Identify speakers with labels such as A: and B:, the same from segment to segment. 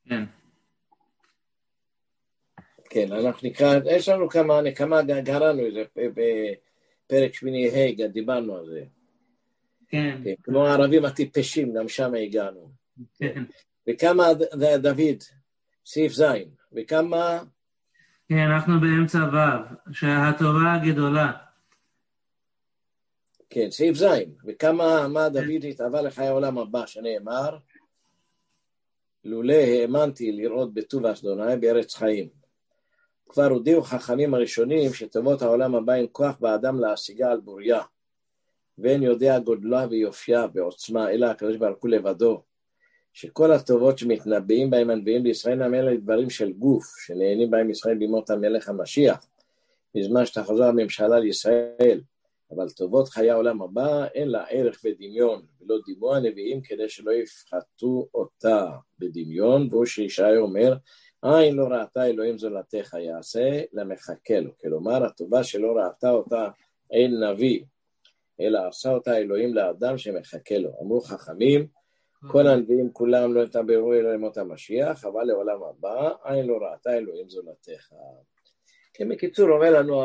A: כן.
B: כן, אנחנו נקרא, יש לנו כמה גרענו את זה בפרק שמיני ה' דיברנו על זה.
A: כן.
B: כן, כמו הערבים הטיפשים, גם שם הגענו.
A: כן.
B: וכמה דוד, סעיף זין, וכמה...
A: כן, אנחנו באמצע ו', שהתורה הגדולה.
B: כן, סעיף זין, וכמה מה דוד התאווה לחיי העולם הבא, שנאמר, לולא האמנתי לראות בטוב אדוני בארץ חיים. כבר הודיעו חכמים הראשונים שטובות העולם הבא עם כוח באדם להשיגה על בוריה, ואין יודע גודלה ויופייה בעוצמה, אלא הקדוש ברוך הוא לבדו, שכל הטובות שמתנבאים בהם הנביאים בישראל הם אלה דברים של גוף, שנהנים בהם ישראל בימות המלך המשיח, בזמן שתחזור הממשלה לישראל, אבל טובות חיי העולם הבא אין לה ערך ודמיון, ולא דימו הנביאים כדי שלא יפחתו אותה בדמיון, והוא שישעיה אומר, עין לא ראתה אלוהים זולתך יעשה למחכה לו, כלומר הטובה שלא ראתה אותה אין נביא, אלא עשה אותה אלוהים לאדם שמחכה לו. אמרו חכמים, כל הנביאים כולם לא יתברו אלוהים מות המשיח, אבל לעולם הבא עין לא ראתה אלוהים זולתך. כן, בקיצור, אומר לנו,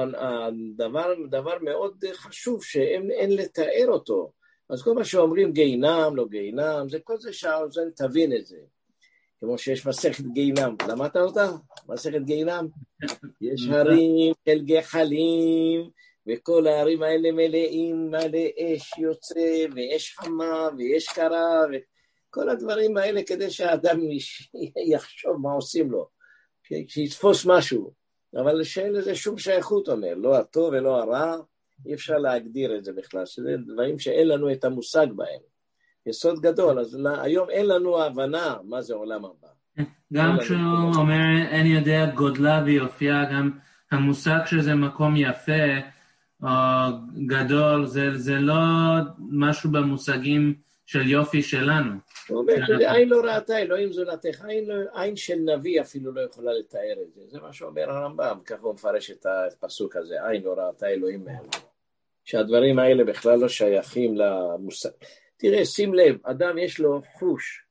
B: דבר מאוד חשוב שאין לתאר אותו. אז כל מה שאומרים גיהינם, לא גיהינם, זה כל זה שהאוזן תבין את זה. כמו שיש מסכת גיהינם, למדת אותה? מסכת גיהינם? יש הרים של גחלים, וכל ההרים האלה מלאים מלא אש יוצא, ואש חמה, ואש קרה, וכל הדברים האלה כדי שהאדם יחשוב מה עושים לו, שיתפוס משהו. אבל שאין לזה שום שייכות, אומר, לא הטוב ולא הרע, אי אפשר להגדיר את זה בכלל, שזה דברים שאין לנו את המושג בהם. יסוד גדול, אז היום אין לנו הבנה מה זה עולם הבא.
A: גם כשהוא אומר אין יודע גודלה ויופייה, גם המושג שזה מקום יפה או גדול, זה לא משהו במושגים של יופי שלנו.
B: הוא אומר שעין לא ראתה אלוהים זולתך, עין של נביא אפילו לא יכולה לתאר את זה, זה מה שאומר הרמב"ם, ככה הוא מפרש את הפסוק הזה, עין לא ראתה אלוהים מהם, שהדברים האלה בכלל לא שייכים למושג. תראה, שים לב, אדם יש לו חוש,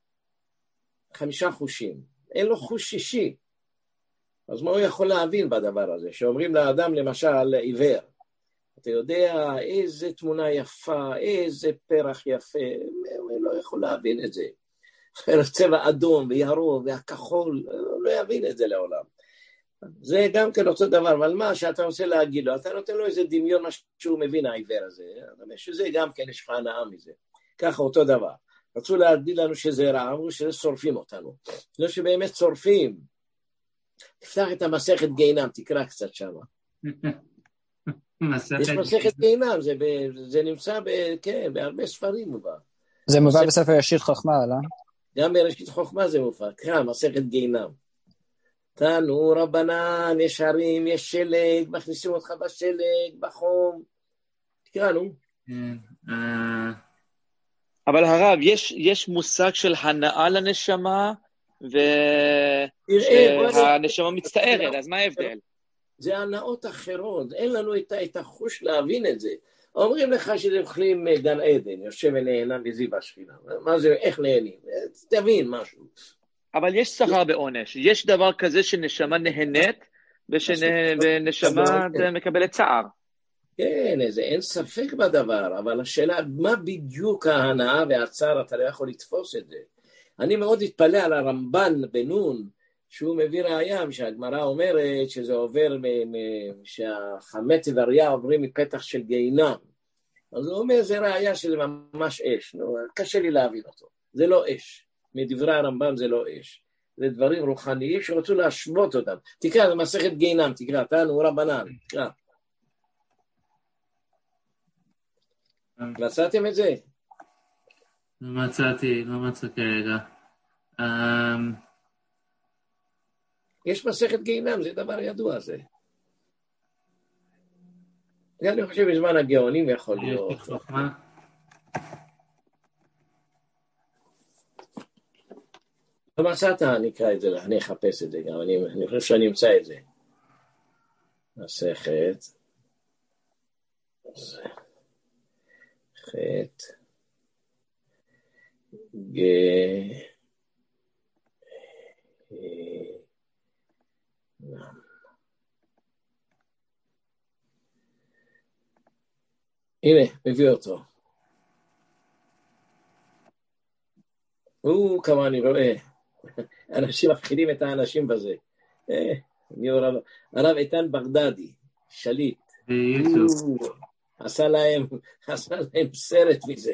B: 5 חושים, אין לו חוש שישי, אז מה הוא יכול להבין בדבר הזה? שאומרים לאדם למשל עיוור, אתה יודע איזה תמונה יפה, איזה פרח יפה, הוא לא יכול להבין את זה. צבע אדום וירוק והכחול, הוא לא יבין את זה לעולם. זה גם כן אותו דבר, אבל מה שאתה רוצה להגיד לו, אתה נותן לו איזה דמיון מה שהוא מבין העיוור הזה, שזה גם כן יש לך הנאה מזה. ככה אותו דבר. רצו להגיד לנו שזה רע, אמרו שזה שורפים אותנו. לא שבאמת שורפים. תפתח את המסכת גיהינם, תקרא קצת שם. יש מסכת גיהינם, זה נמצא בהרבה ספרים מובא.
C: זה מובא בספר ישיר חוכמה, לא?
B: גם בראשית חוכמה זה מובא, קרא, מסכת גיהינם. תנו רבנן, יש הרים, יש שלג, מכניסים אותך בשלג, בחום. תקרא, נו.
D: אבל הרב, יש מושג של הנאה לנשמה, והנשמה מצטערת, אז מה ההבדל?
B: זה הנאות אחרות, אין לנו את החוש להבין את זה. אומרים לך שזה אוכלים גן עדן, יושב ונהנה בזיו השכינה. מה זה, איך נהנים? תבין משהו.
D: אבל יש שכר בעונש, יש דבר כזה שנשמה נהנית, ונשמה מקבלת צער.
B: כן, אין ספק בדבר, אבל השאלה, מה בדיוק ההנאה והצער, אתה לא יכול לתפוס את זה. אני מאוד התפלא על הרמב"ן בנון, שהוא מביא ראיה, שהגמרא אומרת שזה עובר, שהחמץ ואריה עוברים מפתח של גיהינם. אז הוא אומר, זה ראיה שזה ממש אש. קשה לי להבין אותו. זה לא אש. מדברי הרמב"ם זה לא אש. זה דברים רוחניים שרצו להשוות אותם. תקרא, זה מסכת גיהינם, תקרא, תנו רבנן, תקרא. מצאתם את זה?
A: לא מצאתי כרגע.
B: יש מסכת גיהינם, זה דבר ידוע זה. אני חושב בזמן הגאונים יכול להיות. לא מצאת, אני אקרא את זה, אני אחפש את זה גם, אני חושב שאני אמצא את זה. מסכת. הנה, מביא אותו. כמה אני רואה. אנשים מפחידים את האנשים בזה. הרב איתן בגדדי, שליט. עשה להם סרט מזה.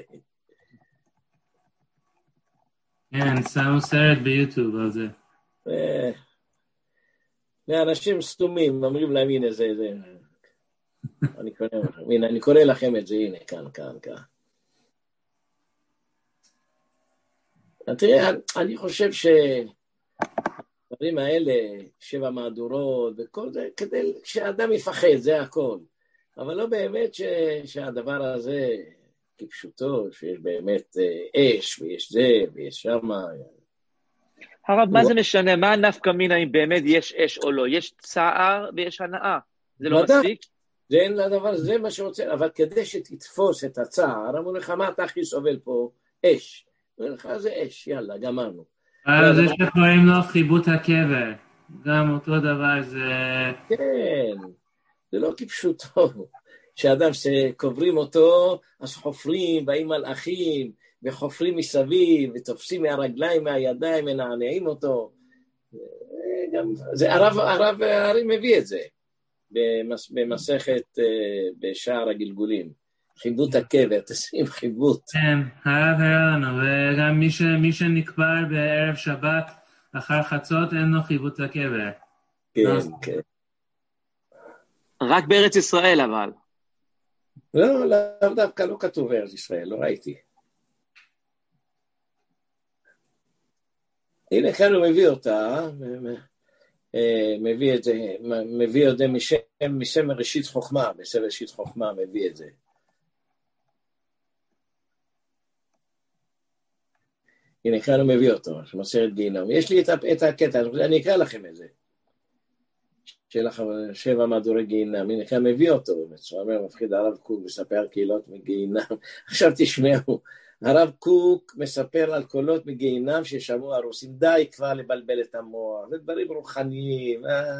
A: כן, שמו סרט ביוטיוב על זה.
B: לאנשים סתומים, אומרים להם, הנה זה. אני קורא לכם את זה, הנה, כאן. תראה, אני חושב הדברים האלה, 7 מהדורות וכל זה, כדי שהאדם יפחד, זה הכל. אבל לא באמת שהדבר הזה, כפשוטו, שיש באמת אש, ויש זה, ויש שמה.
D: הרב, מה זה משנה? מה נפקא מינה אם באמת יש אש או לא? יש צער ויש הנאה. זה לא מספיק?
B: זה אין לדבר, זה מה שרוצה, אבל כדי שתתפוס את הצער, אמרו לך, מה אתה הכי סובל פה? אש. אמרו לך, זה אש, יאללה, גמרנו.
A: זה שקוראים לו חיבוט הקבר, גם אותו דבר זה...
B: כן, זה לא כפשוטו, שאדם שקוברים אותו, אז חופרים, באים מלאכים, וחופרים מסביב, ותופסים מהרגליים, מהידיים, מנענעים אותו. זה הרב הרי מביא את זה, במסכת, בשער הגלגולים. חיבוט הקבר, תשים חיבוט.
A: כן, הרב הראה לנו, וגם מי שנקבר בערב שבת אחר חצות אין לו חיבוט הקבר.
B: כן.
D: רק בארץ ישראל אבל.
B: לא, דווקא לא כתוב בארץ ישראל, לא ראיתי. הנה כאן הוא מביא אותה, מביא את זה משם ראשית חוכמה, בספר ראשית חוכמה מביא את זה. הנה כאן הוא מביא אותו, מסכת גיהינום. יש לי את הקטע, אני אקרא לכם את זה. שיהיה לך 7 מהדורי גיהינום. הנה כאן מביא אותו, אומר מפחיד הרב קוק, מספר קהילות מגיהינום. עכשיו תשמעו, הרב קוק מספר על קולות מגיהינום ששמעו הרוסים, די כבר לבלבל את המוח, זה דברים רוחניים.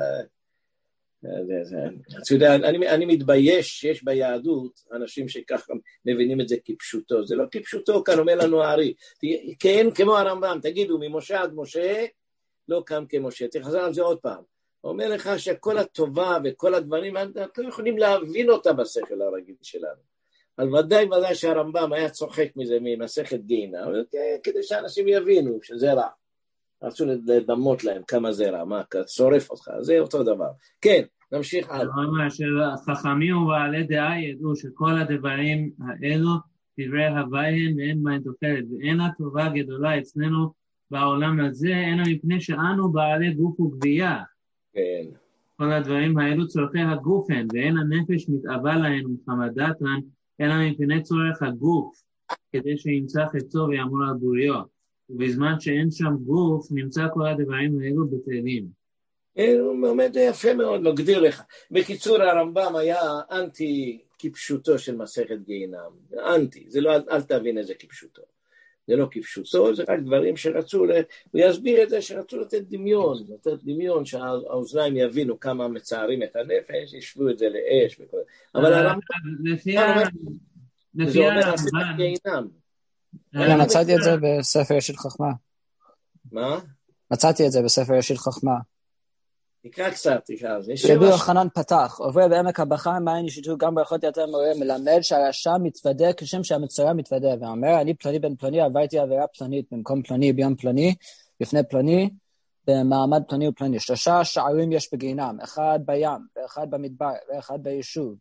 B: אני מתבייש שיש ביהדות אנשים שככה מבינים את זה כפשוטו, זה לא כפשוטו, כאן אומר לנו הארי, כן כמו הרמב"ם, תגידו ממשה עד משה, לא קם כמשה, תחזר על זה עוד פעם, הוא אומר לך שכל הטובה וכל הדברים, אתם לא יכולים להבין אותה בשכל הרגיל שלנו, אבל ודאי שהרמב"ם היה צוחק מזה ממסכת גיהינום, כדי שאנשים יבינו שזה רע, רצו לדמות להם כמה זה רע, מה, שורף אותך, זה אותו דבר, כן, נמשיך הלאה.
A: חכמים ובעלי דעה ידעו שכל הדברים האלו דברי הוויהם ואין מה תוחלת, ואין הטובה גדולה אצלנו בעולם הזה, אין מפני שאנו בעלי גוף וגבייה.
B: כן.
A: כל הדברים האלו צורכי הגופן, ואין הנפש מתאבה להן ומחמדתן, אלא מפני צורך הגוף, כדי שימצא חצו ויאמר על בוריו. ובזמן שאין שם גוף, נמצא כל הדברים האלו בטלים.
B: הוא עומד יפה מאוד, מגדיר לך. בקיצור, הרמב"ם היה אנטי כפשוטו של מסכת גיהינום. אנטי, זה לא, אל תבין את זה כפשוטו. זה לא כפשוטו, זה רק דברים שרצו, הוא יסביר את זה שרצו לתת דמיון שהאוזניים יבינו כמה מצערים את הנפש, ישבו את זה לאש וכל. אבל הרמב"ם, זה אומר מסכת גיהינום.
C: מצאתי את זה בספר ראשית חכמה.
B: מה?
C: מצאתי את זה בספר ראשית חכמה.
B: תקרא קצת, תקרא.
C: רבי יוחנן פתח, עובר בעמק הבכר, מים ישתו גם ברכות יותר מורה, מלמד שהרשע מתוודה כשם שהמצורע מתוודה, ואומר, אני פלוני בן פלוני, עברתי עבירה פלונית, במקום פלוני ביום פלוני, לפני פלוני, במעמד פלוני ופלוני. 3 שערים יש בגיהינום, 1 בים, ו1 במדבר, ו1 ביישוב.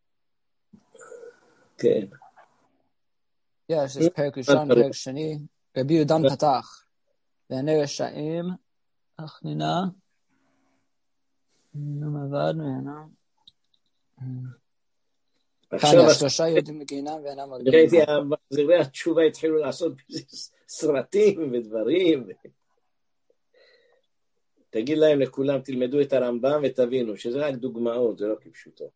B: כן.
C: יש פרק ראשון, פרק שני, רבי יהודן פתח, ועיני רשעים, אחנינה, מבד ממנו. כאן יש 3 יהודים בגיהינום ואינם מרגילים.
B: ראיתי, מחזירי התשובה התחילו לעשות סרטים ודברים. תגיד להם לכולם, תלמדו את הרמב"ם ותבינו שזה רק דוגמאות, זה לא כפשוטו.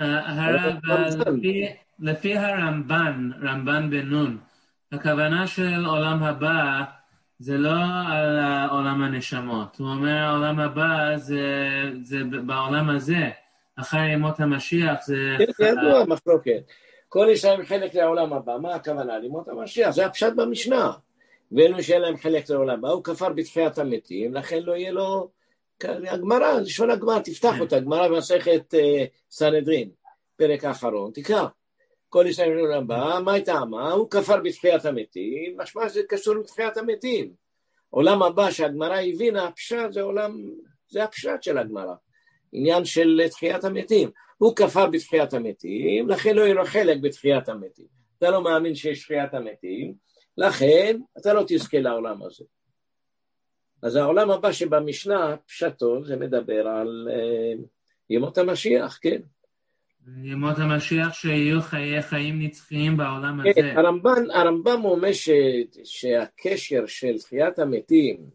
A: לפי רמב"ן בן נון, הכוונה של עולם הבא זה לא על עולם הנשמות. הוא אומר העולם הבא זה בעולם הזה. אחרי ימות המשיח זה...
B: כן, ידוע מחלוקת. כל יש להם חלק לעולם הבא. מה הכוונה? לימות המשיח, זה הפשט במשנה. ואלו שאין להם חלק לעולם הבא, הוא כפר בתחיית המתים, לכן לא יהיה לו, הגמרא, לשון הגמרא, תפתח אותה, הגמרא במסכת סנהדרין, פרק האחרון, תקרא. כל יש להם לעולם הבא, מה הייתה מה? הוא כפר בתחיית המתים, משמע שזה קשור לתחיית המתים. עולם הבא שהגמרא הבינה, הפשט זה עולם, זה הפשט של הגמרא, עניין של תחיית המתים. הוא כפר בתחיית המתים, לכן לא יהיה לו חלק בתחיית המתים. אתה לא מאמין שיש תחיית המתים, לכן אתה לא תזכה לעולם הזה. אז העולם הבא שבמשנה, פשטו, זה מדבר על ימות המשיח, כן?
A: ימות המשיח שיהיו חיי חיים נצחיים בעולם הזה.
B: הרמב"ם אומר שהקשר של תחיית המתים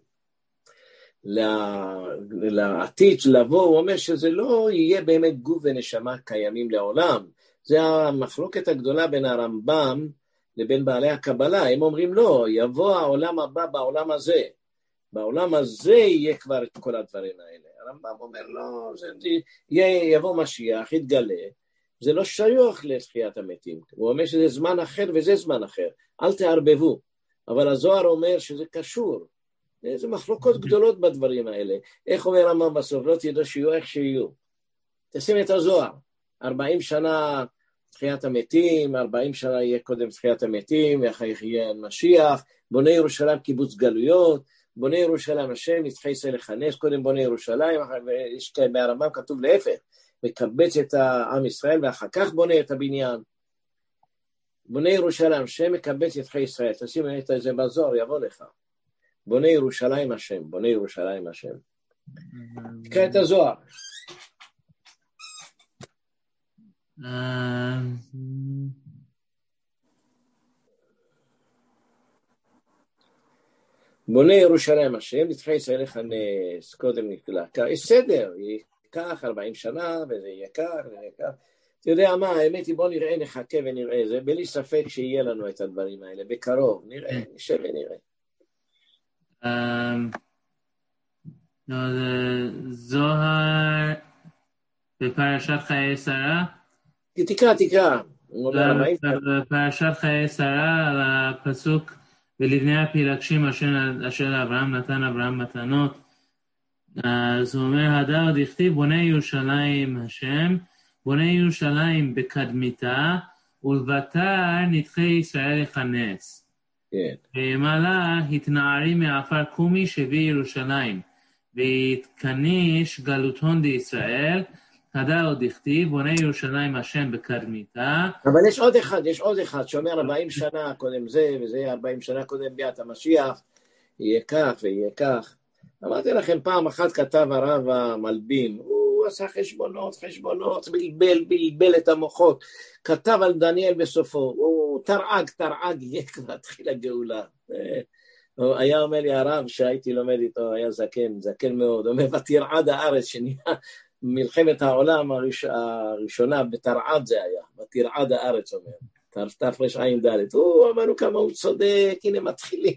B: לעתיד לבוא, הוא אומר שזה לא יהיה באמת גוף ונשמה קיימים לעולם. זה המחלוקת הגדולה בין הרמב"ם לבין בעלי הקבלה. הם אומרים לא, יבוא העולם הבא בעולם הזה. בעולם הזה יהיה כבר את כל הדברים האלה. הרמב"ם אומר לא, יבוא משיח, יתגלה. זה לא שייך לתחיית המתים. הוא אומר שזה זמן אחר וזה זמן אחר. אל תערבבו. אבל הזוהר אומר שזה קשור. זה מחלוקות גדולות בדברים האלה. איך אומר הרמב"ם בסוף? לא תדעו שיהיו איך שיהיו. תשים את הזוהר. 40 שנה תחיית המתים, 40 שנה יהיה קודם תחיית המתים, ואחר יהיה משיח, בוני ירושלים קיבוץ גלויות, בוני ירושלים השם, נצחי ישראל לכנס, קודם בוני ירושלים, מהרמב"ם כתוב להפך, מקבץ את העם ישראל, ואחר כך בונה את הבניין. בוני ירושלים השם, מקבץ את חי ישראל, תשים את זה בזוהר, יבוא לך. בוני ירושלים השם, בוני ירושלים השם. תקרא את הזוהר. בוני ירושלים השם, נצחי ישראל לכנס, קודם נקלה. יש סדר, ייקח 40 שנה, וזה יהיה כך, וזה יהיה כך. אתה יודע מה, האמת היא בוא נראה, נחכה ונראה, זה בלי ספק שיהיה לנו את הדברים האלה, בקרוב, נראה, נשב ונראה.
A: זוהר בפרשת חיי שרה?
B: תקרא.
A: בפרשת חיי שרה על הפסוק ולבני הפילגשים אשר אברהם נתן אברהם מתנות. אז הוא אומר, הדר דכתיב בוני ירושלים השם, בוני ירושלים בקדמיתה, ולבטר נדחי ישראל יכנס. ומעלה התנערי מעפר קומי שביא ירושלים, והתכניש גלותון דישראל, הדר דכתיב בוני ירושלים השם בקדמיתה.
B: אבל יש עוד אחד שאומר 40 שנה קודם זה, וזה 40 שנה קודם ביאת המשיח, יהיה כך ויהיה כך. אמרתי לכם פעם אחת כתב הרב המלבים, הוא עשה חשבונות, בלבל את המוחות, כתב על דניאל בסופו, הוא תרעג, יהיה כבר תחיל הגאולה. היה אומר לי הרב שהייתי לומד איתו, היה זקן מאוד, אומר ותרעד הארץ שנהיה מלחמת העולם הראשונה, בתרעד זה היה, ותרעד הארץ אומר, תרפש עין דלת, הוא אמרנו כמה הוא צודק, הנה מתחילים.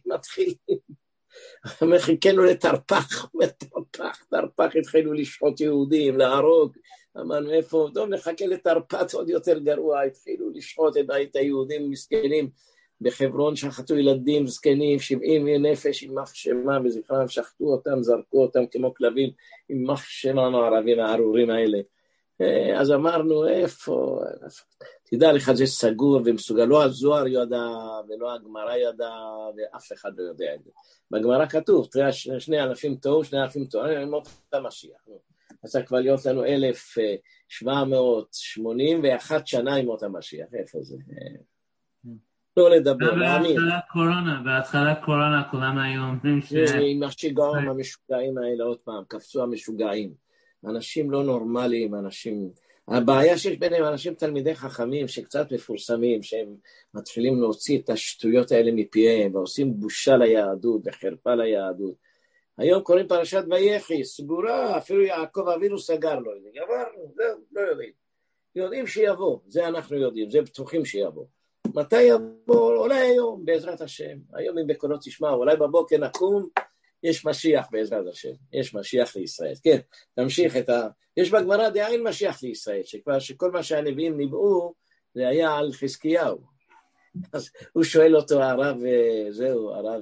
B: חיכינו לתרפ"ח, התחילו לשחוט יהודים, להרוג, אמרנו איפה, טוב נחכה לתרפ"ט עוד יותר גרוע, התחילו לשחוט את היהודים מסכנים, בחברון שחטו ילדים זקנים, 70 נפש עם מחשמה וזכרם, שחטו אותם, זרקו אותם כמו כלבים, עם מחשמה הערבים הארורים האלה. אז אמרנו איפה, תדע לך זה סגור ומסוגל, לא הזוהר ידע ולא הגמרא ידע ואף אחד לא יודע את זה. בגמרא כתוב, תראה 2,000 טוב, 2,000 טוב, מות המשיח. אז כבר להיות לנו 1781 שנה עם מות המשיח, איפה זה? לא לדבר, להאמין.
A: בהתחלת קורונה כולם היו אומרים
B: עם השיגעון המשוגעים האלה, עוד פעם, קפצו המשוגעים. אנשים לא נורמליים, הבעיה שיש ביניהם אנשים תלמידי חכמים שקצת מפורסמים, שהם מתחילים להוציא את השטויות האלה מפיהם, ועושים בושה ליהדות וחרפה ליהדות. היום קוראים פרשת ויחי, סגורה, אפילו יעקב אבינו סגר לו, לא יודעים. יודעים שיבוא, זה אנחנו יודעים, זה בטוחים שיבוא. מתי יבוא? אולי היום, בעזרת השם. היום אם בקולות תשמע, אולי בבוקר נקום, יש משיח בעזרת השם, יש משיח לישראל. כן, תמשיך יש בגמרא דאין משיח לישראל, שכל מה שהנביאים ניבאו, זה היה על חזקיהו. אז הוא שואל אותו, הרב, זהו, הרב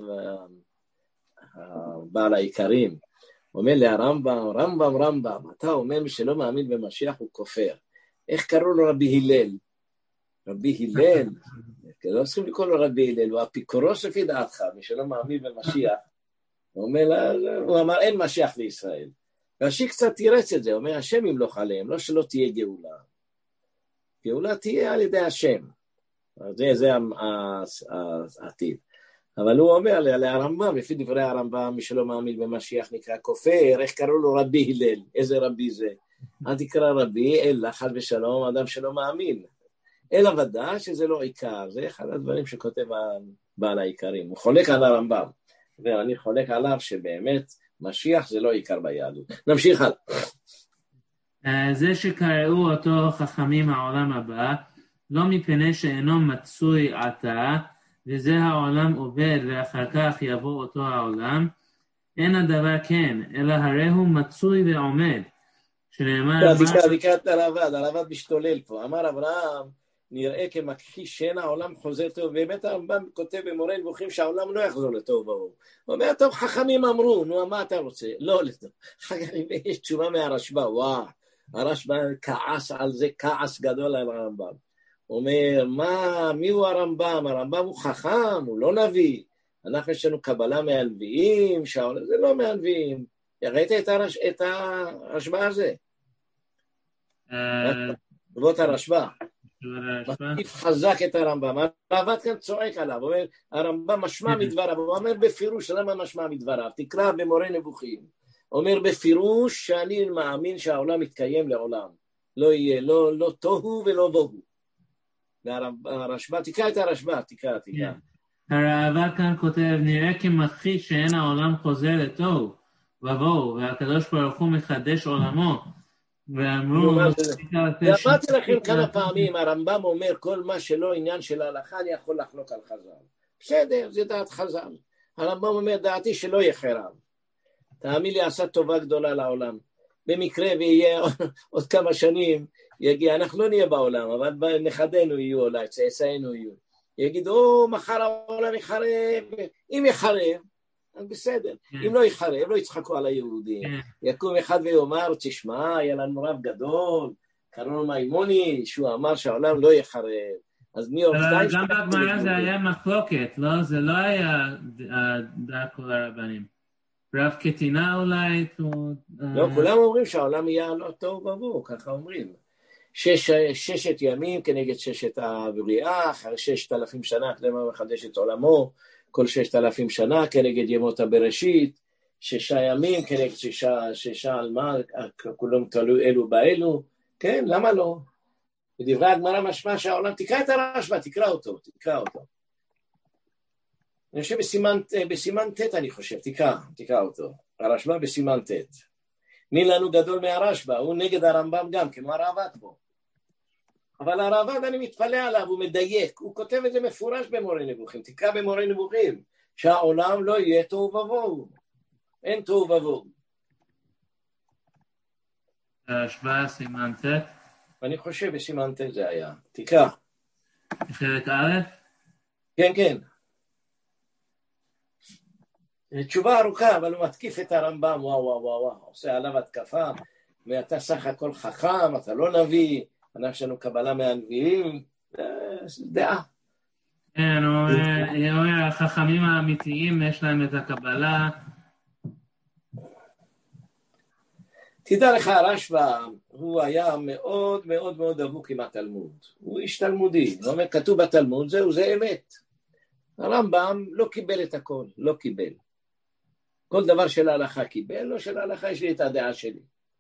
B: בעל העיקרים, אומר לי, רמב"ם, אתה אומר מי שלא מאמין במשיח הוא כופר. איך קראו לו רבי הלל? רבי הלל, לא צריכים לקרוא לו רבי הלל, הוא אפיקורוס לפי דעתך, מי שלא מאמין במשיח. הוא אמר, אין משיח לישראל. רש"י קצת תירץ את זה, הוא אומר, השם ימלוך עליהם, לא שלא תהיה גאולה. גאולה תהיה על ידי השם. זה העתיד. אבל הוא אומר לרמב"ם, לפי דברי הרמב"ם, מי שלא מאמין במשיח נקרא כופר, איך קראו לו רבי הלל? איזה רבי זה? אל תקרא רבי, אלא חד ושלום, אדם שלא מאמין. אלא ודע שזה לא עיקר, זה אחד הדברים שכותב בעל העיקרים. הוא חולק על הרמב"ם, ואני חולק עליו שבאמת משיח זה לא עיקר ביהדות. נמשיך הלאה.
A: זה שקראו אותו חכמים העולם הבא, לא מפני שאינו מצוי עתה, וזה העולם עובד ואחר כך יבוא אותו העולם, אין הדבר כן, אלא הרי הוא מצוי ועומד. שנאמר...
B: דיקת הרב"ד משתולל פה. אמר אברהם, נראה כמכחיש שאין העולם חוזר טוב, ובאמת הרמב"ם כותב במורה נבוכים שהעולם לא יחזור לטוב ברור. הוא אומר, טוב, חכמים אמרו, נו, מה אתה רוצה? לא לטוב. יש תשובה מהרשב"א, וואו, הרשב"א כעס על זה, כעס גדול על הרמב"ם. הוא אומר, מי הוא הרמב"ם? הרמב"ם הוא חכם, הוא לא נביא. אנחנו יש לנו קבלה מהנביאים, זה לא מהנביאים. ראית את הרשב"א הזה? תגובות הרשב"א. מקיף חזק את הרמב"ם. הרב"ד כאן צועק עליו, הוא אומר, הרמב"ם משמע מדבריו, הוא אומר בפירוש, למה משמע מדבריו? תקרא במורה נבוכים. הוא אומר בפירוש שאני מאמין שהעולם יתקיים לעולם. לא יהיה, לא תוהו ולא בוהו. הרשב"א, תקרא את הרשב"א, תקרא.
A: הרעב"ד כאן כותב, נראה כמכחיש שאין העולם חוזר לתוהו ובוהו, והקדוש ברוך הוא מחדש עולמו. ואמרו...
B: אמרתי לכם כמה פעמים, הרמב"ם אומר, כל מה שלא עניין של ההלכה, אני יכול לחלוק על חז"ל. בסדר, זה דעת חז"ל. הרמב"ם אומר, דעתי שלא יהיה חרב. תאמין לי, עשה טובה גדולה לעולם. במקרה ויהיה עוד כמה שנים, יגיע, אנחנו לא נהיה בעולם, אבל נכדינו יהיו, אולי צאצאינו יהיו. יגידו, מחר העולם יחרב. אם יחרב, אז בסדר. אם לא יחרב, לא יצחקו על היהודים. יקום אחד ויאמר, תשמע, היה לנו רב גדול, קראו לו מימוני, שהוא אמר שהעולם לא יחרב. אז מי אורסטיין...
A: גם בגמרא זה היה מחלוקת, לא? זה לא היה דעת כל הרבנים. רב קטינה אולי...
B: לא, כולם אומרים שהעולם יהיה לא טוב ובוא, ככה אומרים. ששת ימים כנגד ששת הבריאה, אחרי 6,000 שנה, כלומר מחדש את עולמו, כל 6,000 שנה כנגד ימות הבראשית, 6 ימים כנגד 6 על מה, כולם תלוי אלו באלו, כן, למה לא? בדברי הגמרא משמע שהעולם, תקרא את הרשב"א, תקרא אותו. אני חושב בסימן ט' אני חושב, תקרא אותו. הרשב"א בסימן ט'. מי לנו גדול מהרשב"א, הוא נגד הרמב"ם גם, כמו הרעב"ד פה. אבל הרעב"ד אני מתפלא עליו, הוא מדייק, הוא כותב את זה מפורש במורה נבוכים, תקרא במורה נבוכים, שהעולם לא יהיה תוהו ובוהו, אין תוהו ובוהו.
A: הרשב"א סימן ט'?
B: אני חושב בסימן ט' זה היה, תקרא.
A: חלק א'?
B: כן. תשובה ארוכה, אבל הוא מתקיף את הרמב"ם, וואו, עושה עליו התקפה, ואתה סך הכל חכם, אתה לא נביא, אנחנו לנו קבלה מהנביאים, דעה.
A: כן, הוא אומר, החכמים האמיתיים יש להם את הקבלה.
B: תדע לך, הרשב"א, הוא היה מאוד מאוד מאוד דבוק עם התלמוד. הוא איש תלמודי, הוא אומר, כתוב בתלמוד, זה אמת. הרמב"ם לא קיבל את הכל, לא קיבל. כל דבר של ההלכה קיבל, לא של ההלכה, יש לי את הדעה שלי.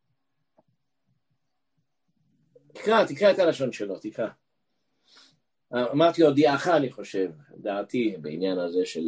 B: תקרא את הלשון שלו, תקרא. אמרתי לו, דעתך אני חושב, דעתי בעניין הזה של...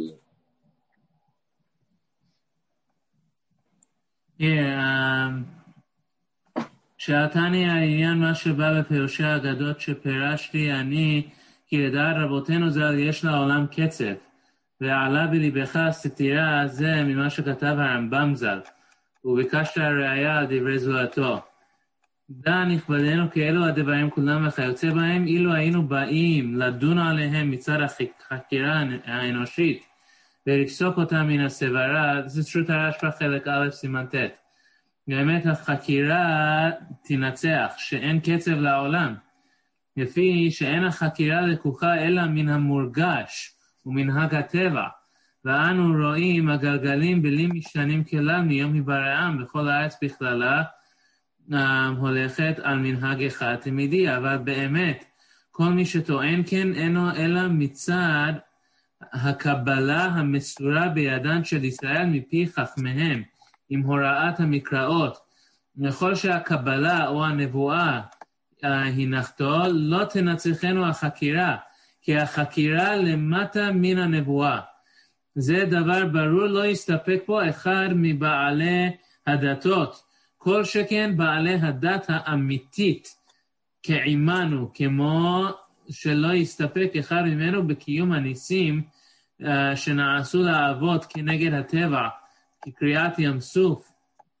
A: שעתני העניין מה שבא בפירושי האגדות שפירשתי אני, כי לדעת רבותינו ז"ל יש לעולם קצב, ועלה בליבך סתירה זה ממה שכתב הרמב"ם ז"ל, וביקשת הראיה על דברי זולתו. דע נכבדנו כאלו הדברים כולם וכיוצא בהם, אילו היינו באים לדון עליהם מצד החקירה האנושית, ולפסוק אותם מן הסברה, זה שו"ת הרשב"א חלק א' סימן ט'. באמת החקירה תנצח, שאין קצב לעולם, לפי שאין החקירה לקוחה אלא מן המורגש ומנהג הטבע, ואנו רואים הגלגלים בלי משתנים כלל מיום היברעם בכל הארץ בכללה, הולכת על מנהג אחד תמידי, אבל באמת כל מי שטוען כן אינו אלא מצד הקבלה המסורה בידן של ישראל מפי חכמיהם עם הוראת המקראות. לכל שהקבלה או הנבואה הנחתו, לא תנצחנו החקירה, כי החקירה למטה מן הנבואה. זה דבר ברור, לא יסתפק פה אחד מבעלי הדתות, כל שכן בעלי הדת האמיתית כעימנו, כמו שלא יסתפק אחד ממנו בקיום הניסים שנעשו לאבות כנגד הטבע, כקריאת ים סוף.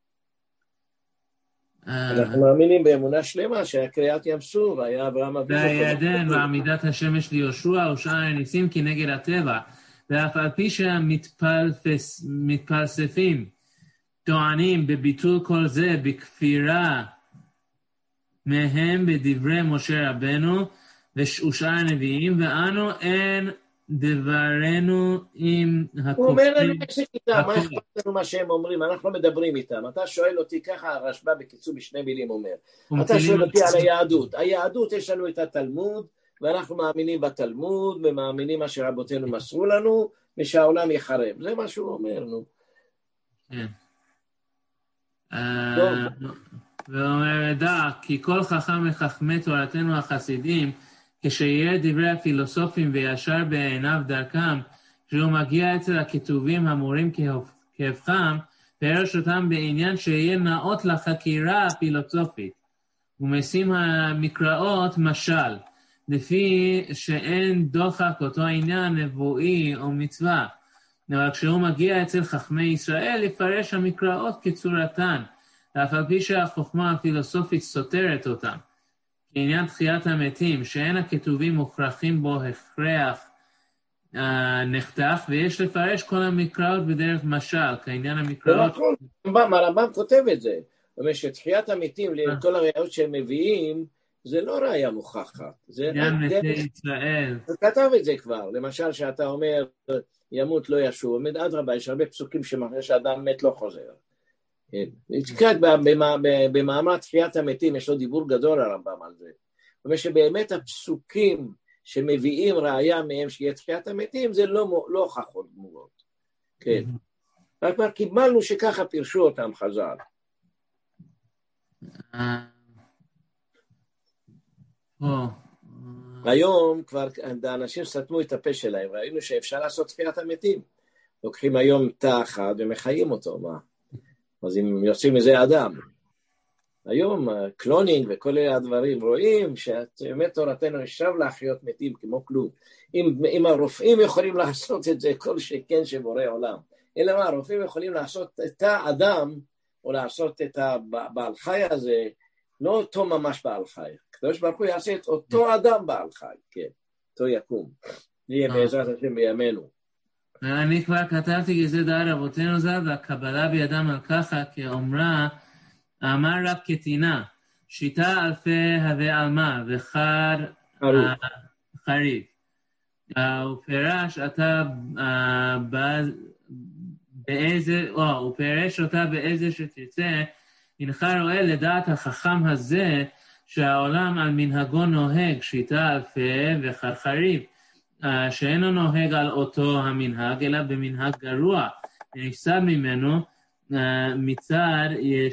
B: אנחנו מאמינים באמונה שלמה שהקריאת ים סוף היה אברהם אבינו.
A: והירדן ועמידת השמש ליהושע ושאר הניסים כנגד הטבע, ואף על פי שהמתפלספים טוענים בביטול כל זה בכפירה מהם בדברי משה רבנו ושאר הנביאים, ואנו אין דברנו עם הכופרים.
B: הוא אומר לנו מה אכפת לנו מה שהם אומרים, אנחנו מדברים איתם. אתה שואל אותי ככה, הרשב"א בקיצור בשני מילים אומר, אתה שואל אותי על היהדות. היהדות יש לנו את התלמוד, ואנחנו מאמינים בתלמוד, ומאמינים מה שרבותינו מסרו לנו, ושהעולם יחרב. זה מה שהוא אומר, נו.
A: כן. ואומר, דע, כי כל חכם מחכמי תורתנו החסידים, כשיהיה דברי הפילוסופים וישר בעיניו דרכם, שהוא מגיע אצל הכתובים המורים כהפכם, פרש אותם בעניין שיהיה נאות לחקירה הפילוסופית, ומשים המקראות משל, לפי שאין דוחק אותו עניין נבואי או מצווה, אבל כשהוא מגיע אצל חכמי ישראל, יפרש המקראות כצורתן, ואף על פי שהחוכמה הפילוסופית סותרת אותם. כעניין תחיית המתים, שאין הכתובים מוכרחים בו הכרח נחתך, ויש לפרש כל המקראות בדרך משל, כעניין המקראות.
B: הרמב"ם כותב את זה, אומר שתחיית המתים, לכל הראיות שהם מביאים, זה לא ראיה מוכחת.
A: עניין מתי ישראל.
B: הוא כתב את זה כבר, למשל שאתה אומר, ימות לא ישוב, עומד אדרבה, יש הרבה פסוקים שמראה שאדם מת לא חוזר. במאמר תחיית המתים יש לו דיבור גדול הרמב"ם על זה. זאת אומרת שבאמת הפסוקים שמביאים ראיה מהם שיהיה תחיית המתים זה לא הוכחות גמורות. כן. רק כבר קיבלנו שככה פירשו אותם חז"ל. היום כבר האנשים סתמו את הפה שלהם, ראינו שאפשר לעשות תחיית המתים. לוקחים היום תא אחד ומחיים אותו, מה? אז אם יוצאים מזה אדם. היום קלונינג וכל אלה הדברים רואים שבאמת תורתנו ישב להחיות מתים כמו כלום. אם הרופאים יכולים לעשות את זה כל שכן שבורא עולם. אלא מה, הרופאים יכולים לעשות את האדם או לעשות את הבעל חי הזה, לא אותו ממש בעל חי. הקדוש ברוך הוא יעשה את אותו אדם בעל חי, כן, אותו יקום. יהיה בעזרת השם בימינו.
A: אני כבר כתבתי גזי דעת אבותינו זה, והקבלה בידם על ככה, כאומרה, אמר רב קטינה, שיטה אלפי הווה עלמה, וחר חריף. הוא פירש אותה באיזה, הוא פירש אותה באיזה שתרצה, הנך רואה לדעת החכם הזה, שהעולם על מנהגו נוהג, שיטה אלפי וחר חריף. שאינו נוהג על אותו המנהג, אלא במנהג גרוע, ונפסד ממנו מצד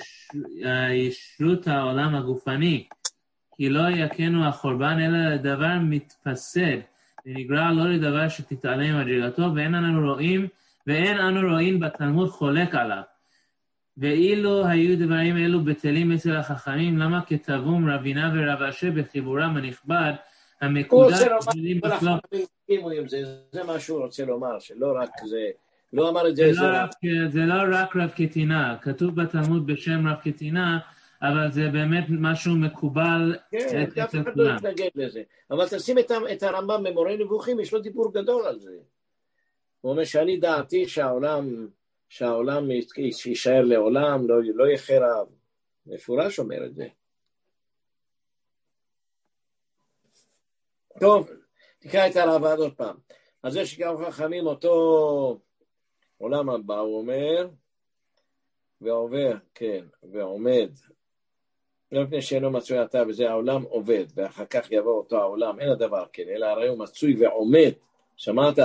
A: ישרות העולם הגופני, כי לא יקנו החורבן אלא לדבר מתפסד, ונגרע לא לדבר שתתעלם מדרגתו, ואין אנו רואים בתלמוד חולק עליו. ואילו היו דברים אלו בטלים אצל החכמים, למה כתבום רבינה ורב אשר בחיבורם הנכבד, המקודש שלי בחלוק.
B: זה מה שהוא רוצה לומר, שלא רק זה, לא אמר את זה.
A: זה לא רק רב קטינה, כתוב בתלמוד בשם רב קטינה, אבל זה באמת משהו מקובל.
B: כן, אף אחד לא יתנגד לזה. אבל תשים את הרמב"ם במורה נבוכים, יש לו דיבור גדול על זה. הוא אומר שאני דעתי שהעולם יישאר לעולם, לא יחרב. מפורש אומר את זה. טוב, תקרא את הרעב"ד עוד פעם. אז זה שגם חכמים אותו עולם הבא, הוא אומר, ועובר, כן, ועומד. לא לפני שאינו מצוי אתה, וזה העולם עובד, ואחר כך יבוא אותו העולם, אין הדבר כן, אלא הרי הוא מצוי ועומד. שמעת?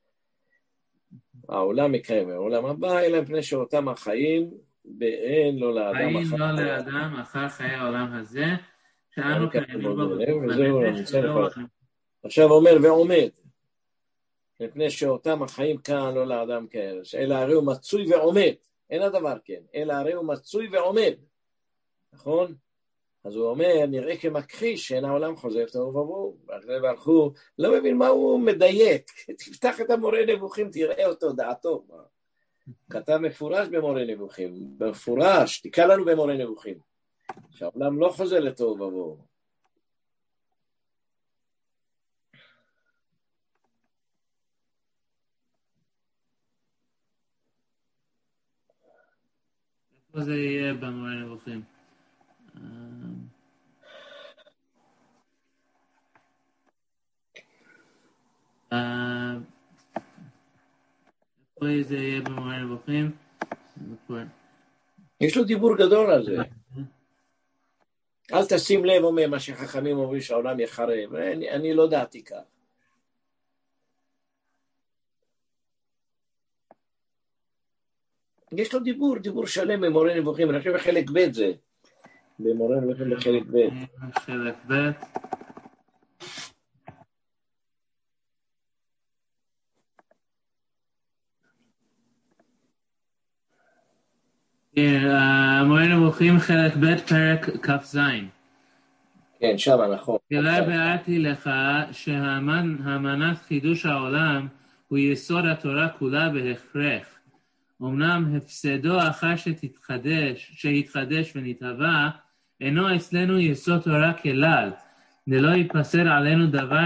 B: העולם יקיים, העולם הבא, אלא לפני שאותם החיים, ואין לו לאדם
A: חיים לא לאדם אחר חיי העולם הזה, שאנו קיימים בו.
B: עכשיו אומר ועומד, לפני שאותם החיים כאן לא לאדם כאלה, אלא הרי הוא מצוי ועומד, אין הדבר כן, אלא הרי הוא מצוי ועומד, נכון? אז הוא אומר, נראה כמכחיש שאין העולם חוזר תוהו ובוהו, והלכו, לא מבין מה הוא מדייק, תפתח את המורה נבוכים, תראה אותו, דעתו, כתב מפורש במורה נבוכים, מפורש, תקרא לנו במורה נבוכים, שהעולם לא חוזר לתוהו ובוהו.
A: איפה זה יהיה במורה נבוכים? איפה זה יהיה במורה נבוכים?
B: יש לו דיבור גדול על זה. אל תשים לב, אומר, מה שחכמים אומרים שהעולם יחרב. אני לא דעתי כך. יש לו דיבור שלם במורה נבוכים. אני חושב בחלק ב' זה. במורה נבוכים בחלק ב'.
A: חלק ב'. מורה נבוכים חלק ב' פרק כ"ז.
B: כן, שם נכון.
A: אלא ביארתי לך שהאמנת חידוש העולם הוא יסוד התורה כולה בהכרח. אמנם הפסדו אחר שהתחדש ונתהווה, אינו אצלנו יסוד תורה כלל. ולא ייפסר עלינו דבר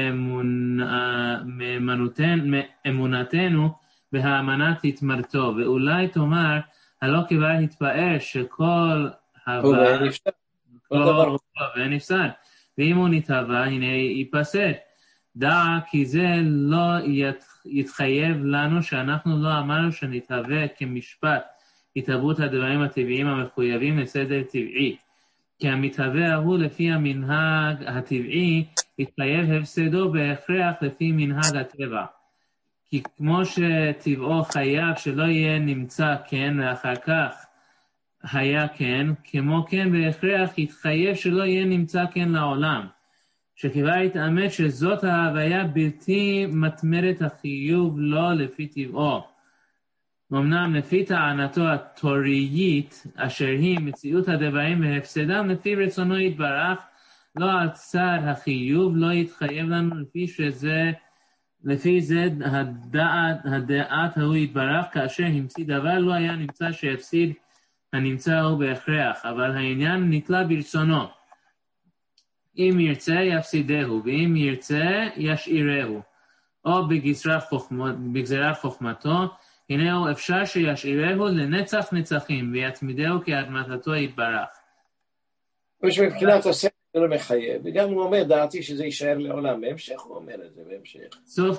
A: מאמונתנו בהאמנת התמרתו. ואולי תאמר, הלא כבר התפאר שכל הווה ואין נפסד. ואם הוא נתהווה, הנה ייפסד. דע כי זה לא יתחייב לנו שאנחנו לא אמרנו שנתהווה כמשפט התהוות הדברים הטבעיים המחויבים לסדר טבעי. כי המתהווה הוא לפי המנהג הטבעי יתחייב הפסדו בהכרח לפי מנהג הטבע. כי כמו שטבעו חייב שלא יהיה נמצא כן ואחר כך היה כן, כמו כן בהכרח יתחייב שלא יהיה נמצא כן לעולם. שכבר יתאמת שזאת ההוויה בלתי מתמרת החיוב לא לפי טבעו. אמנם לפי טענתו התוריית, אשר היא מציאות הדברים והפסדם לפי רצונו יתברך, לא על צד החיוב לא יתחייב לנו לפי זה הדעת ההוא יתברך, כאשר המציא דבר לא היה נמצא שהפסיד הנמצא הוא בהכרח, אבל העניין נתלה ברצונו. אם ירצה יפסידהו, ואם ירצה ישאירהו, או בגזירת חוכמתו, הנה הוא אפשר שישאירהו לנצח נצחים, ויתמידהו כאדמתו יתברך.
B: מבחינת הספר לא מחייב, וגם הוא אומר, דעתי שזה יישאר לעולם, בהמשך הוא אומר את זה, בהמשך.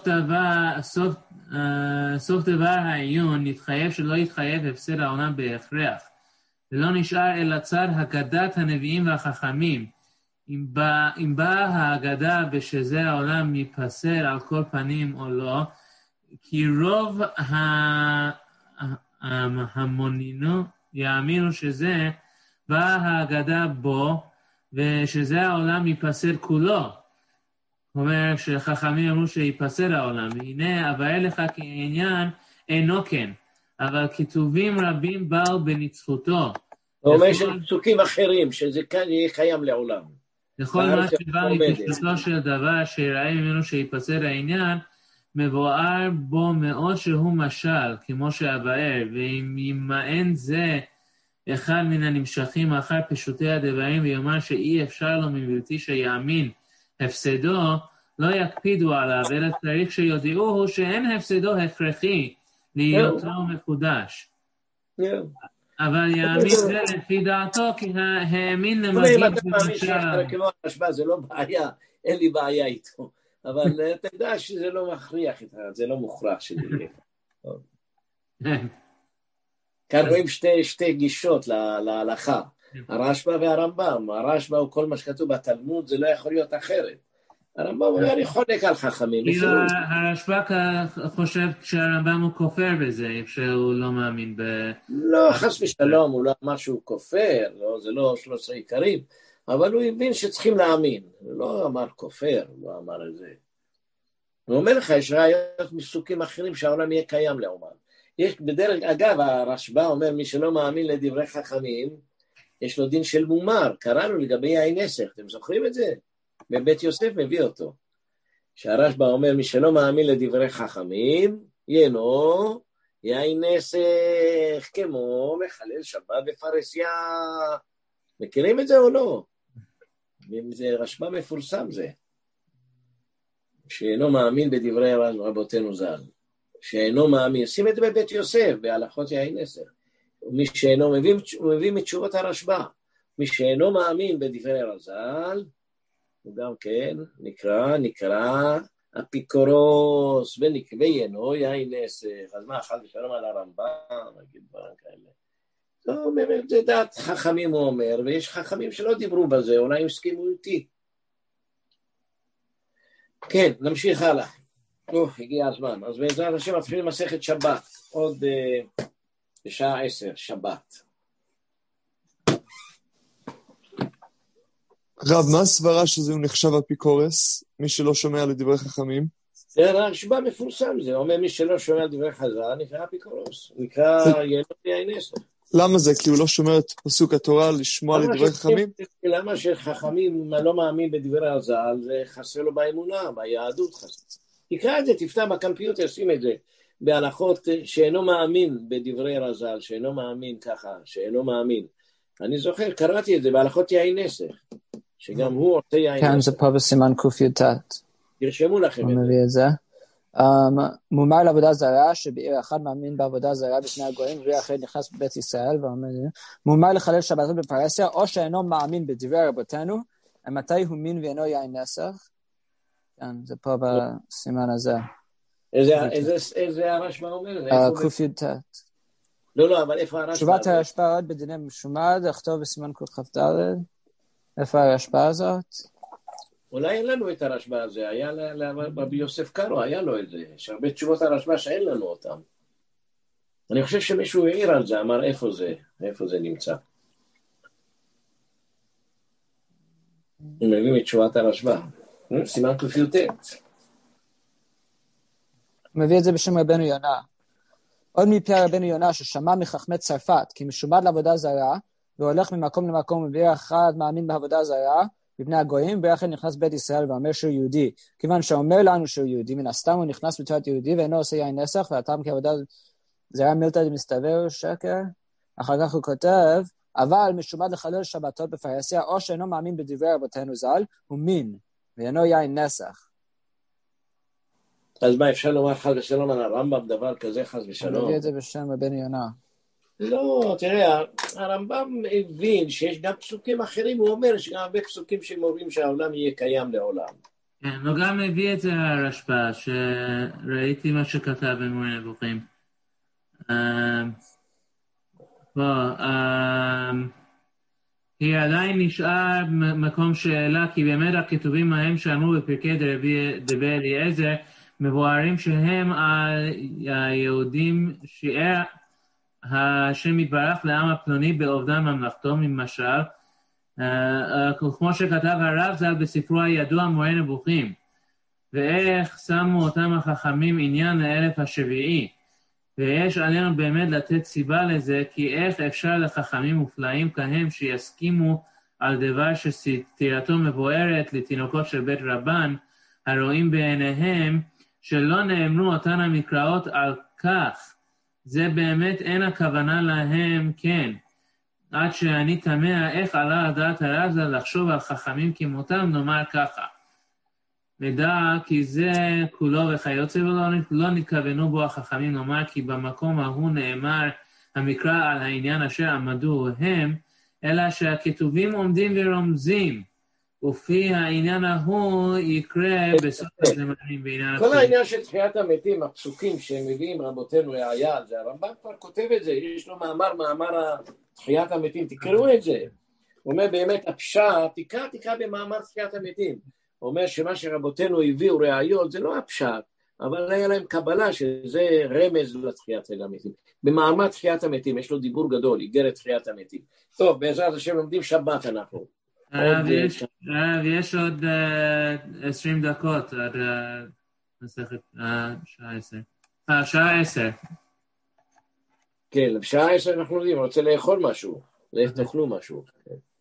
A: סוף דבר העיון נתחייב שלא יתחייב הפסד העולם בהכרח, ולא נשאר אלא צד הגדת הנביאים והחכמים. אם באה ההגדה בשזה העולם ייפסר על כל פנים או לא, כי רוב המונינו יאמינו שזה באה ההגדה בו, ושזה העולם ייפסר כולו. זאת אומרת שחכמים אמרו שיפסר העולם, והנה אבאר לך כעניין אינו כן, אבל כתובים רבים באו בנצחותו.
B: הוא אומר שפסוקים אחרים, שזה כאן יהיה קיים לעולם.
A: לכל מה שבא מפשטו של דבר שיראה ממנו שיפסר העניין, מבואר בו מאוד שהוא משל, כמו שאבאר, ואם ימאן זה אחד מן הנמשכים אחר פשוטי הדברים ויאמר שאי אפשר לו מבלתי שיאמין הפסדו, לא יקפידו עליו, אלא צריך שיודיעוהו שאין הפסדו הכרחי להיותו מחודש. אבל יאמין זה לפי דעתו, כי האמין למגיד
B: אם אתה מאמין שיחר כמו הרשב"א, זה לא בעיה, אין לי בעיה איתו. אבל אתה יודע שזה לא מכריח, זה לא מוכרח שזה יהיה. כאן רואים שתי גישות להלכה, הרשב"א והרמב"ם. הרשב"א הוא כל מה שכתוב בתלמוד, זה לא יכול להיות אחרת. הרמב"ם אומר, אני חולק על חכמים.
A: הרשב"א חושב שהרמב"ם הוא כופר בזה, שהוא לא מאמין ב...
B: לא, חס ושלום, הוא לא אמר שהוא כופר, זה לא 13 עיקרים, אבל הוא הבין שצריכים להאמין. הוא לא אמר כופר, הוא לא אמר את זה. הוא אומר לך, יש ראיות מסוכים אחרים שהעולם יהיה קיים לעולם. יש בדרך, אגב, הרשב"א אומר, מי שלא מאמין לדברי חכמים, יש לו דין של מומר, קראנו לגבי יין נסך, אתם זוכרים את זה? בבית יוסף מביא אותו. שהרשב"א אומר, מי שלא מאמין לדברי חכמים, ינו יין נסך כמו מחלל שבת בפרסיה. מכירים את זה או לא? זה רשב"א מפורסם זה. שאינו מאמין בדברי רבותינו ז"ל. שאינו מאמין, שים את זה בבית יוסף, בהלכות יין נסך. מי שאינו מביא מתשובות הרשב"א. מי שאינו מאמין בדברי רז"ל, הוא גם כן נקרא אפיקורוס, ונקבי אינו יין נסך. אז מה, חד ושלום על הרמב"ם, נגיד דברים כאלה. לא אומר, זה דעת חכמים הוא אומר, ויש חכמים שלא דיברו בזה, אולי הם הסכימו איתי. כן, נמשיך הלאה. הגיע הזמן. אז בעזרת השם מתחילים מסכת שבת, עוד בשעה 10, שבת.
E: רב, מה הסברה שזהו נחשב אפיקורס, מי שלא שומע לדברי חכמים?
B: זה הרשב"א מפורסם, זה אומר מי שלא שומע לדברי חז"ל, נקרא אפיקורס, נקרא יין נסך.
E: למה זה? כי הוא לא שומע את פסוק התורה לשמוע לדברי חכמים?
B: למה שחכמים לא מאמין בדברי חז"ל, זה חסר לו באמונה, ביהדות חסר. תקרא את זה, תפתח בקמפיוטר, שים את זה, בהלכות שאינו מאמין בדברי רז"ל, שאינו מאמין ככה, שאינו מאמין. אני זוכר, קראתי את זה בהלכות יין נסך, שגם הוא עושה יין נסך.
C: כאן זה פה בסימן ק"ט.
B: תרשמו לכם
C: הוא מביא את זה. מומר לעבודה זרה, שבעיר אחד מאמין בעבודה זרה בפני הגויים, ובעיר אחרת נכנס בבית ישראל, ואומר, מומר לחלל שבתות בפרהסיה, או שאינו מאמין בדברי רבותינו, מתי הוא מין ואינו יין נסך. כן, זה פה בסימן הזה.
B: איזה הרשב"א אומר?
C: ק"ט.
B: לא, אבל איפה הרשב"א?
C: תשובת הרשב"א עוד בדיני משומד, לכתוב בסימן קכ"ד. איפה הרשב"א הזאת?
B: אולי אין לנו את הרשב"א הזה, היה רבי יוסף קארו, היה לו את זה. יש הרבה תשובות הרשב"א שאין לנו אותם. אני חושב שמישהו העיר על זה, אמר איפה זה נמצא. הם מביאים את תשובת הרשב"א. סימן ק"ט.
C: מביא את זה בשם רבנו יונה. עוד מפי רבנו יונה ששמע מחכמי צרפת, כי משומד לעבודה זרה, והולך ממקום למקום, ובעיר אחד מאמין בעבודה זרה, בבני הגויים, ואחר נכנס בית ישראל ואומר שהוא יהודי. כיוון שאומר לנו שהוא יהודי, מן הסתם הוא נכנס בתורת יהודי, ואינו עושה יין נסך, והטעם כעבודה זרה מילתא דמסתבר שקר. אחר כך הוא כותב, אבל משומד לחלל שבתות בפרהסיה, או שאינו מאמין בדברי רבותינו ז"ל, הוא מין, ואינו יין נסך.
B: אז מה, אפשר לומר חס ושלום על הרמב"ם דבר כזה חס ושלום?
C: אני מביא את זה בשם רבנו יונה.
B: לא, תראה, הרמב"ם הבין שיש גם פסוקים אחרים, הוא אומר שגם הרבה פסוקים שמורים שהעולם יהיה קיים לעולם.
A: כן, הוא גם הביא את זה הרשב"א, שראיתי מה שכתב במורה נבוכים. היא עדיין נשאר מקום שאלה, כי באמת הכתובים ההם שאמרו בפרקי דרבי אליעזר, מבוארים שהם היהודים שיער השם יתברך לעם הפלוני באובדן ממלכתו ממשל, כמו שכתב הרב ז"ל בספרו הידוע מורה נבוכים, ואיך שמו אותם החכמים עניין לאלף השביעי, ויש עלינו באמת לתת סיבה לזה, כי איך אפשר לחכמים מופלאים כהם שיסכימו על דבר שסתירתו מבוארת לתינוקות של בית רבן, הרואים בעיניהם שלא נאמרו אותן המקראות על כך, זה באמת אין הכוונה להם כן, עד שאני תמה איך עלה הדעת הרב לחשוב על חכמים כמותם, נאמר ככה. נדע כי זה כולו וכיוצא ולא נתכוונו בו החכמים, נאמר כי במקום ההוא נאמר המקרא על העניין אשר עמדו הם, אלא שהכתובים עומדים ורומזים, ופי העניין ההוא יקרה בסוף הזמנים בעניין
B: כל העניין של תחיית המתים, הפסוקים שמביאים רבותינו ראיה על זה, הרמב"ם כבר כותב את זה, יש לו מאמר תחיית המתים, תקראו את זה. הוא אומר באמת הפשט, תקרא במאמר תחיית המתים. הוא אומר שמה שרבותינו הביאו ראיות זה לא הפשט, אבל היה להם קבלה שזה רמז לתחיית המתים. במאמר תחיית המתים יש לו דיבור גדול, איגרת תחיית המתים. טוב, בעזרת השם לומדים שבת אנחנו.
A: יש עוד 20 דקות עד מסכת שעה 10.
B: כן, בשעה 10 אנחנו לומדים, רוצה לאכול משהו, תאכלו משהו.